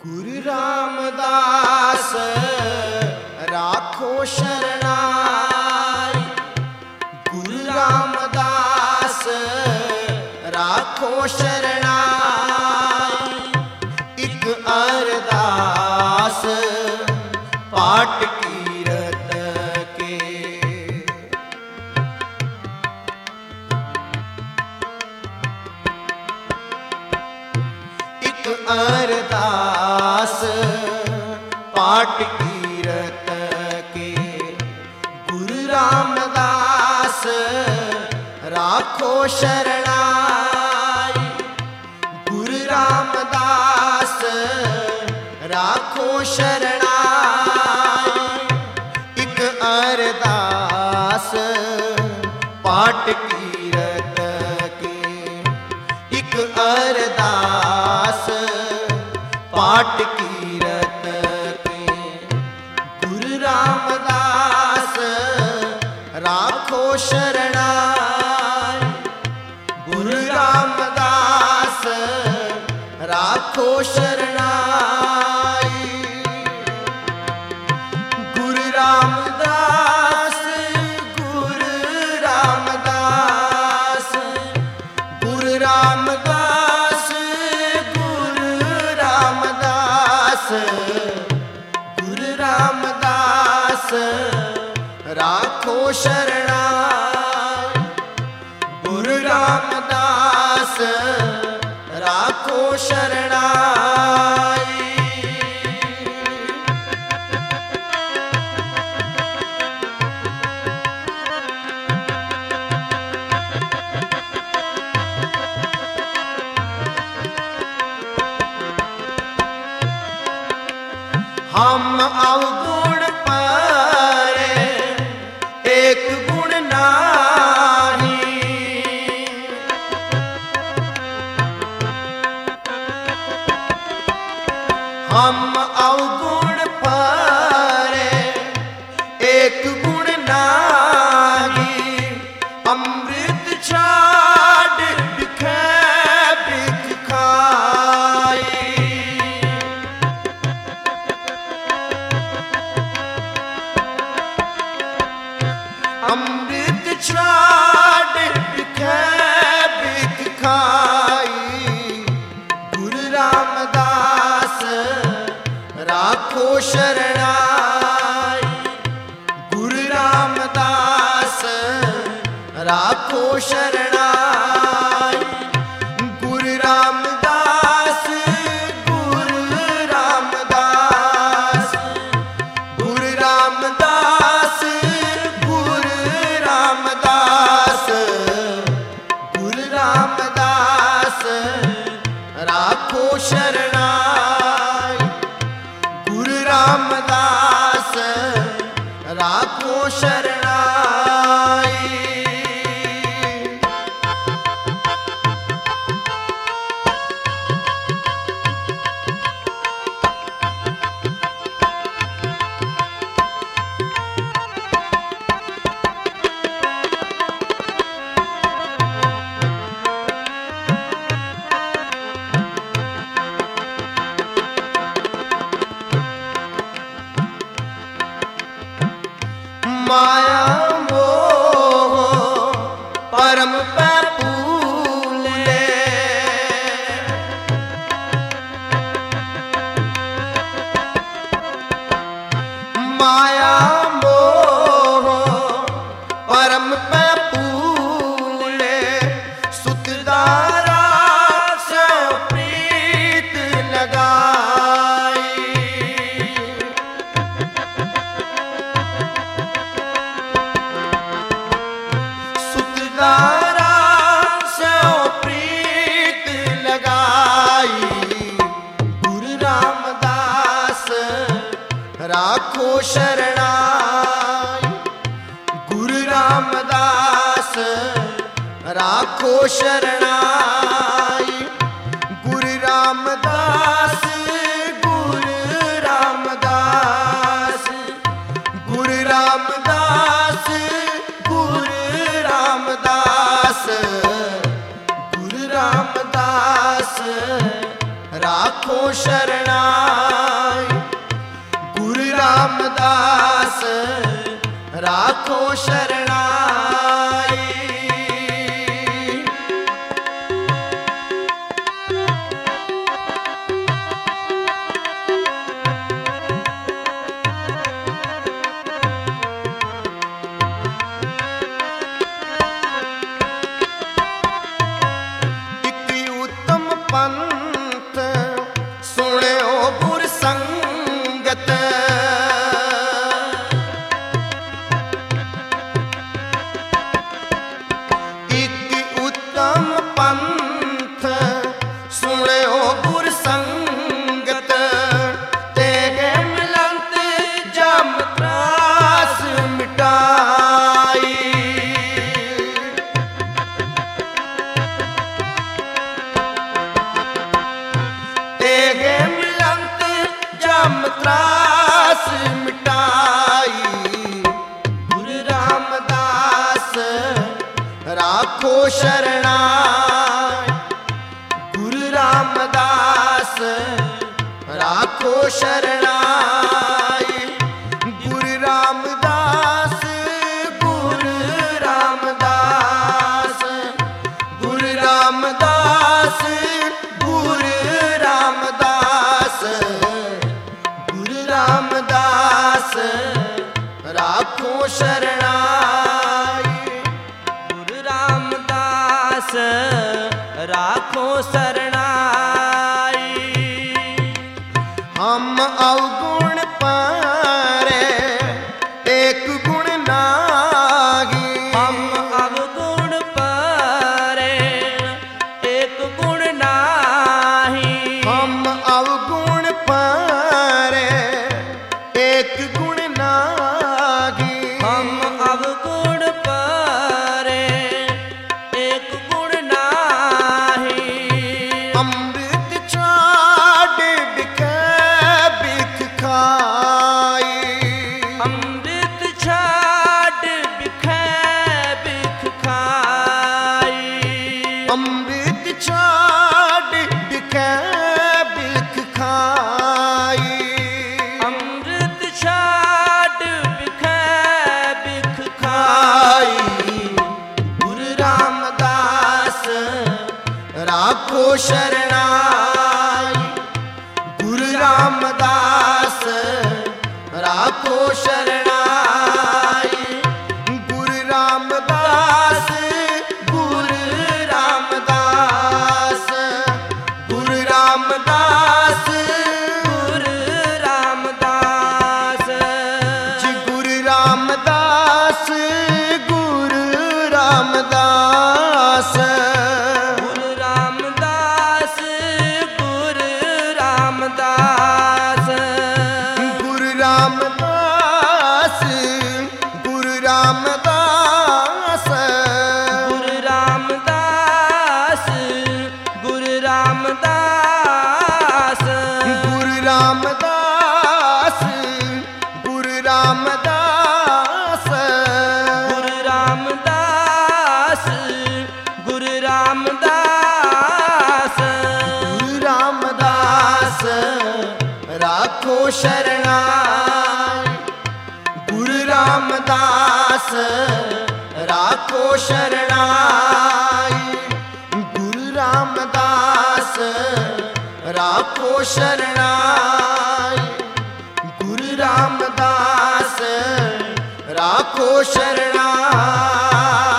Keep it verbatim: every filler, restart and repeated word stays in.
गुरु रामदास राखो शरणाई, गुरु रामदास राखो शरणाई। एक अरदास पाठ कीरत के, एक अरदास पाठ कीरत के। गुरु रामदास राखो शरणाई, गुरु रामदास राखो शरणाई। एक अरदास पाठ कीरत के, एक अरदास पाठ कीरत के। गुरु रामदास राखो शरणाई, गुरु रामदास राखो शरणाई। गुरु रामदास गुरु रामदास, गुरु रामदास गुरु रामदास, गुरु रामदास राखो शरणाई, गुरु रामदास राखो शरणाई। हम अवगुण पारे एक गुण नाही, हम अवगुण पारे एक गुण नाही। अमृत छाड़ बिखे बिख खाई, अमृत छाड़ बिखे बिख खाई। गुरु रामदास राखो शरणाई, गुरु रामदास राखो शरणाई। गुरु रामदास गुरु रामदास, गुरु रामदास गुरु रामदास, गुरु रामदास राखो शरणाई, गुरु रामदास राखो शरणाई। माया मोह परम पे फूले, माया मोह परम पे फूले। सुतदारा से प्रीत लगाई, सुतदारा से प्रीत लगाई। गुरु रामदास राखो शरणाई, गुरु रामदास राखो शरणाई। गुरु रामदास गुरु रामदास, गुरु रामदास गुरु रामदास, गुरु रामदास राखो शरणाई। गुरु रामदास राखो शरणाई। पंथ सुनियो गुर संगत। एक उत्तम पंथ सुनियो गुर संगत। तेगे मिलंत जम त्रास मिटाई। तेगे मिलंत जम त्रास मिटाई। गुरु रामदास राखो शरणाई। गुरु रामदास राखो शरणाई। गुरु रामदास गुरु रामदास गुरु रामदास गुरु रामदास गुरु रामदास राखो शरणाई। गुरु रामदास राखो शरणाई। हम अवगुण पारे एक गुण नागी। हम अवगुण पारे एक गुण नाही। हम अवगुण पारे एक गुण नागी। हम अवगुण पारे एक गुण नाही। अमृत छाड़ बिखे बिख खाई। अमृत छाड़ बिखे बिख खाई। अमृत छाड़ बिखे बिख खाई। अमृत छाड़ बिखे बिख खाई। खाई। गुरु रामदास राखो शरणाई। गुरु रामदास राखो शरणाई। गुरु रामदास गुरु रामदास गुरु रामदास गुरु रामदास जी गुरु रामदास गुरु रामदास गुरु रामदास गुरु रामदास गुरु रामदास गुरु रामदास गुरु रामदास गुरु रामदास गुरु रामदास गुरु रामदास गुरु रामदास गुरु रामदास गुरु रामदास राखो शरणाई। गुरु रामदास राखो शरणाई। गुरु रामदास राखो शरणाई। गुरु रामदास राखो शरणाई।